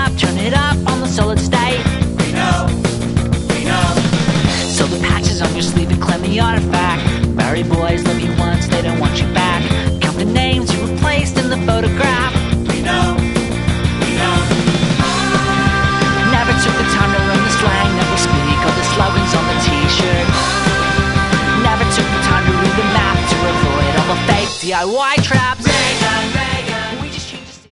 up, turn it up on the solid state. We know, we know. So the patches on your sleeve and claim the artifact. Married boys love you once, they don't want you back. Count the names you replaced in the photograph. We know, we know. Never took the time to learn the slang that we speak or the slogans on the t-shirt. Never took the time to read the map to avoid all the fake DIY traps.